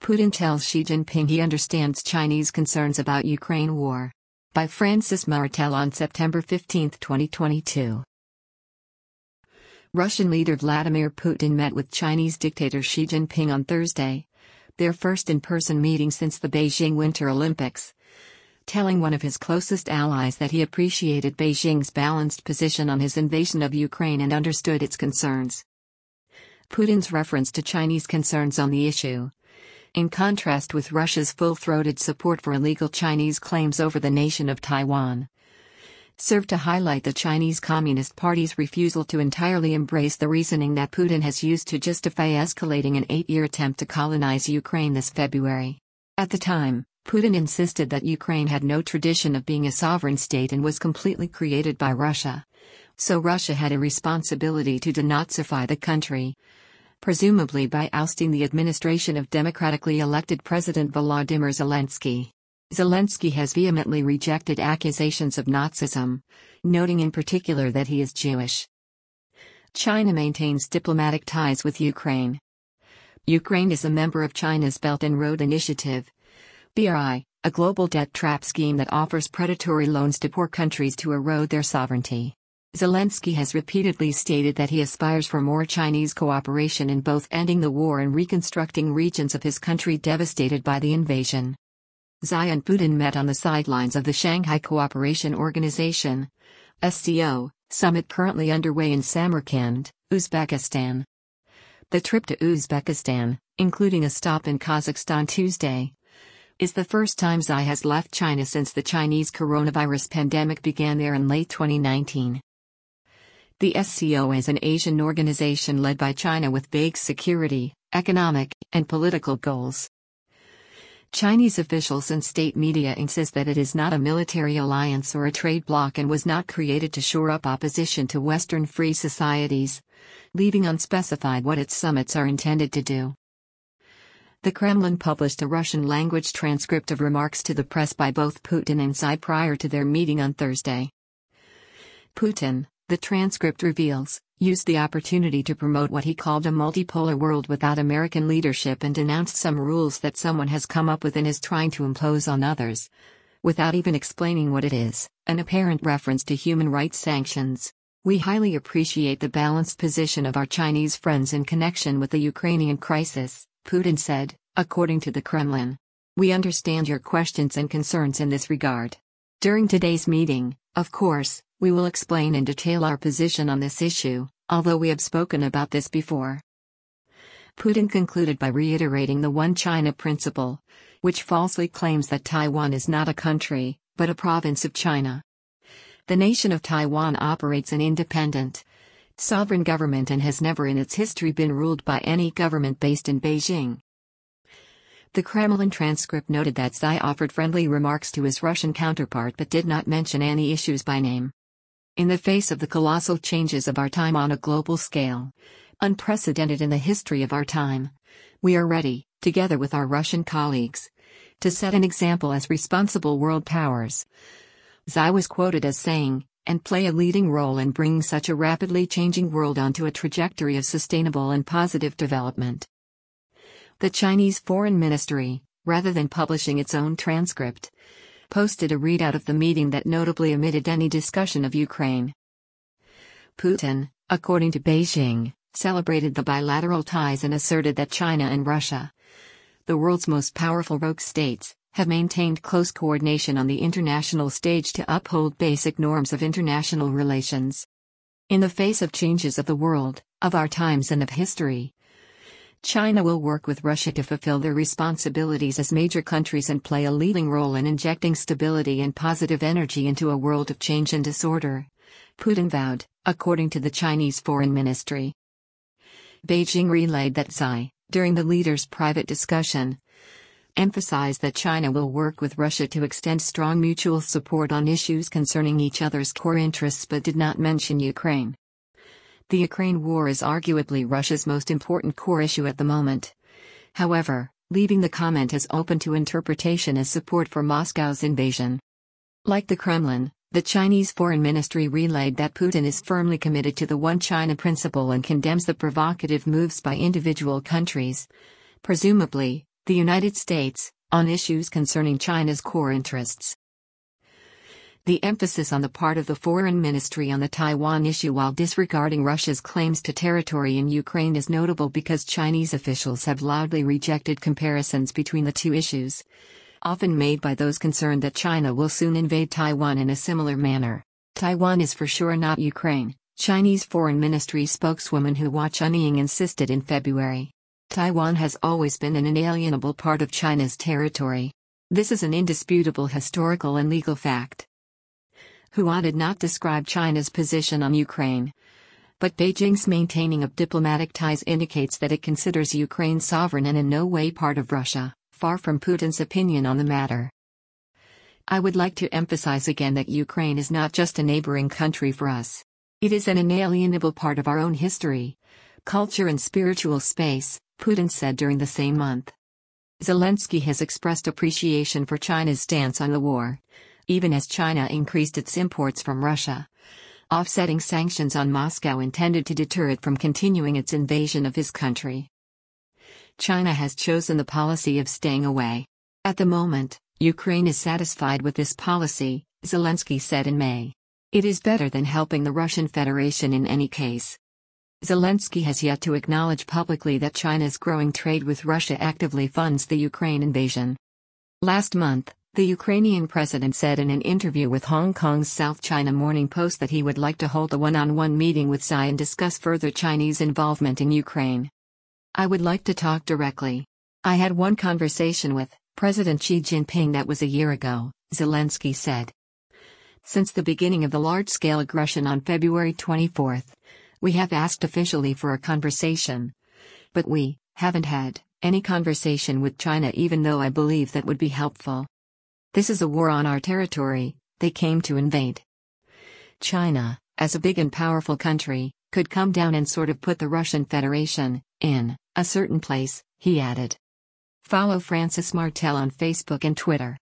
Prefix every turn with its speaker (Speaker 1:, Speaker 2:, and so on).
Speaker 1: Putin tells Xi Jinping he understands Chinese concerns about Ukraine war. By Francis Martel on September 15, 2022. Russian leader Vladimir Putin met with Chinese dictator Xi Jinping on Thursday, their first in-person meeting since the Beijing Winter Olympics, telling one of his closest allies that he appreciated Beijing's balanced position on his invasion of Ukraine and understood its concerns. Putin's reference to Chinese concerns on the issue, in contrast with Russia's full-throated support for illegal Chinese claims over the nation of Taiwan, served to highlight the Chinese Communist Party's refusal to entirely embrace the reasoning that Putin has used to justify escalating an 8-year attempt to colonize Ukraine this February. At the time, Putin insisted that Ukraine had no tradition of being a sovereign state and was completely created by Russia, so Russia had a responsibility to denazify the country, presumably by ousting the administration of democratically elected President Volodymyr Zelensky. Zelensky has vehemently rejected accusations of Nazism, noting in particular that he is Jewish. China maintains diplomatic ties with Ukraine. Ukraine is a member of China's Belt and Road Initiative, BRI, a global debt trap scheme that offers predatory loans to poor countries to erode their sovereignty. Zelensky has repeatedly stated that he aspires for more Chinese cooperation in both ending the war and reconstructing regions of his country devastated by the invasion. Xi and Putin met on the sidelines of the Shanghai Cooperation Organization (SCO) summit currently underway in Samarkand, Uzbekistan. The trip to Uzbekistan, including a stop in Kazakhstan Tuesday, is the first time Xi has left China since the Chinese coronavirus pandemic began there in late 2019. The SCO is an Asian organization led by China with vague security, economic, and political goals. Chinese officials and state media insist that it is not a military alliance or a trade bloc and was not created to shore up opposition to Western free societies, leaving unspecified what its summits are intended to do. The Kremlin published a Russian-language transcript of remarks to the press by both Putin and Xi prior to their meeting on Thursday. Putin, the transcript reveals, used the opportunity to promote what he called a multipolar world without American leadership and denounced some rules that someone has come up with and is trying to impose on others, without even explaining what it is, an apparent reference to human rights sanctions. We highly appreciate the balanced position of our Chinese friends in connection with the Ukrainian crisis, Putin said, according to the Kremlin. We understand your questions and concerns in this regard. During today's meeting, of course, we will explain in detail our position on this issue, although we have spoken about this before. Putin concluded by reiterating the One China principle, which falsely claims that Taiwan is not a country, but a province of China. The nation of Taiwan operates an independent, sovereign government and has never in its history been ruled by any government based in Beijing. The Kremlin transcript noted that Xi offered friendly remarks to his Russian counterpart but did not mention any issues by name. In the face of the colossal changes of our time on a global scale, unprecedented in the history of our time, we are ready, together with our Russian colleagues, to set an example as responsible world powers. Xi was quoted as saying, and play a leading role in bringing such a rapidly changing world onto a trajectory of sustainable and positive development. The Chinese Foreign Ministry, rather than publishing its own transcript, posted a readout of the meeting that notably omitted any discussion of Ukraine. Putin, according to Beijing, celebrated the bilateral ties and asserted that China and Russia, the world's most powerful rogue states, have maintained close coordination on the international stage to uphold basic norms of international relations. In the face of changes of the world, of our times and of history, China will work with Russia to fulfill their responsibilities as major countries and play a leading role in injecting stability and positive energy into a world of change and disorder, Putin vowed, according to the Chinese Foreign Ministry. Beijing relayed that Xi, during the leaders' private discussion, emphasized that China will work with Russia to extend strong mutual support on issues concerning each other's core interests but did not mention Ukraine. The Ukraine war is arguably Russia's most important core issue at the moment. However, leaving the comment as open to interpretation as support for Moscow's invasion. Like the Kremlin, the Chinese Foreign Ministry relayed that Putin is firmly committed to the One China principle and condemns the provocative moves by individual countries, presumably, The United States, on issues concerning China's core interests. The emphasis on the part of the Foreign Ministry on the Taiwan issue while disregarding Russia's claims to territory in Ukraine is notable because Chinese officials have loudly rejected comparisons between the two issues, often made by those concerned that China will soon invade Taiwan in a similar manner. Taiwan is for sure not Ukraine, Chinese Foreign Ministry spokeswoman Hua Chunying insisted in February. Taiwan has always been an inalienable part of China's territory. This is an indisputable historical and legal fact. Hua did not describe China's position on Ukraine, but Beijing's maintaining of diplomatic ties indicates that it considers Ukraine sovereign and in no way part of Russia, far from Putin's opinion on the matter. I would like to emphasize again that Ukraine is not just a neighboring country for us. It is an inalienable part of our own history, culture and spiritual space, Putin said during the same month. Zelensky has expressed appreciation for China's stance on the war, even as China increased its imports from Russia, offsetting sanctions on Moscow intended to deter it from continuing its invasion of his country. China has chosen the policy of staying away. At the moment, Ukraine is satisfied with this policy, Zelensky said in May. It is better than helping the Russian Federation in any case. Zelensky has yet to acknowledge publicly that China's growing trade with Russia actively funds the Ukraine invasion. Last month, the Ukrainian president said in an interview with Hong Kong's South China Morning Post that he would like to hold a one-on-one meeting with Xi and discuss further Chinese involvement in Ukraine. I would like to talk directly. I had one conversation with President Xi Jinping that was a year ago, Zelensky said. Since the beginning of the large-scale aggression on February 24, we have asked officially for a conversation. But we haven't had any conversation with China, even though I believe that would be helpful. This is a war on our territory, they came to invade. China, as a big and powerful country, could come down and sort of put the Russian Federation in a certain place, he added. Follow Francis Martel on Facebook and Twitter.